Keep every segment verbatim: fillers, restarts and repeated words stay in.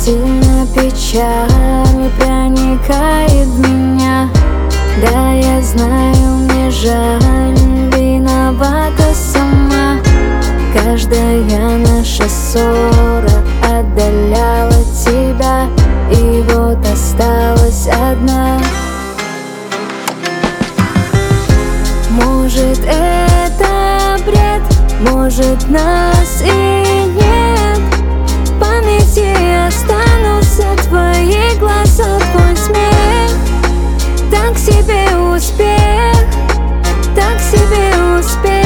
сильно печаль проникает в меня. Да, я знаю, мне жаль, виновата сама. Каждая наша ссора отдаляла тебя, и вот осталась одна. Может, это бред, может, нас и нет. В памяти останутся твои глаза, твой смех. Так себе успех, так себе успех.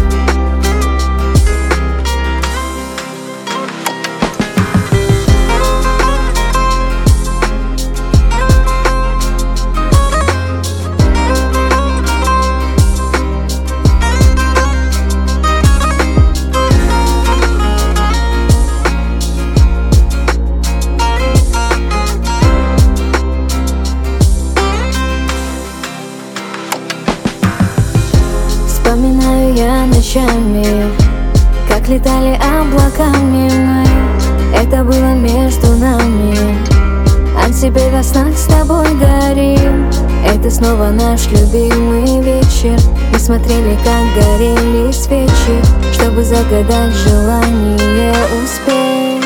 Вспоминаю я ночами, как летали облаками мы. Это было между нами, а теперь во снах с тобой горим. Это снова наш любимый вечер. Мы смотрели, как горели свечи, чтобы загадать желание успеть.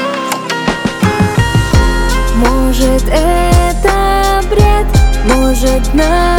Может, это бред, может, на